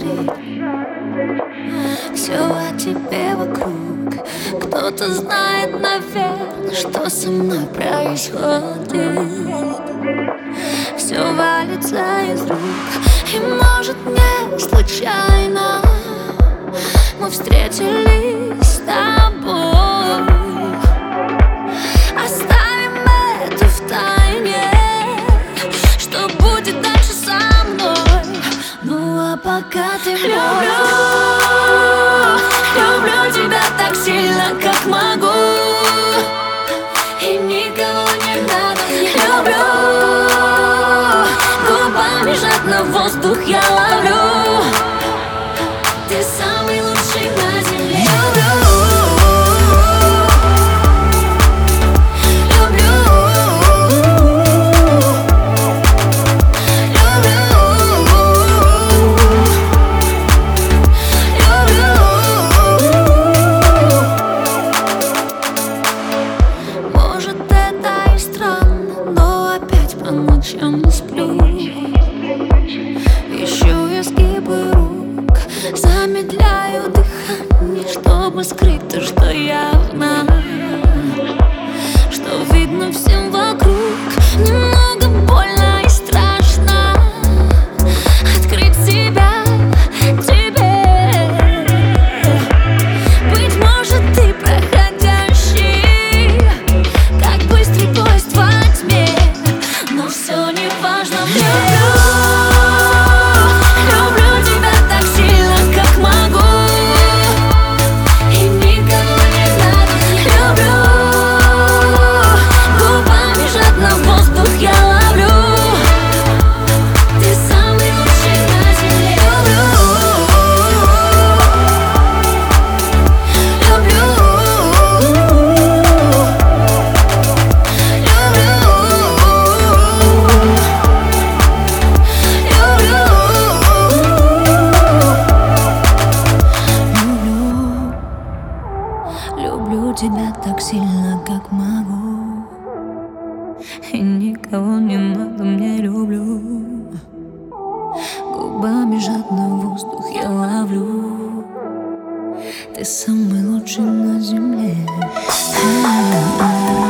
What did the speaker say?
ты. Все о тебе вокруг. Кто-то знает, наверное, что со мной происходит. Все валится из рук. И может не случайно мы встретились с тобой. Оставим это в тайне, что будет дальше со мной. Ну а пока ты люблю, люблю тебя так сильно, как могу. И никого не надо, не люблю. Губами жадно воздух я ловлю. Ты самый лучший на земле. Может, это и странно, но опять по ночам не сплю. Ищу изгибы рук, замедляю дыхание, чтобы скрыть то, что явно, что видно всем вокруг. Немного больно и страшно открыть себя тебе. Быть может, ты проходящий, как быстрый поезд во тьме, но все не важно. Люблю тебя так сильно, как могу. И никого не надо, не люблю. Губами жадно воздух я ловлю. Ты самый лучший на земле. Люблю тебя так сильно, как могу. И никого не надо, мне люблю. Губами жадно воздух я ловлю. Ты самый лучший на земле.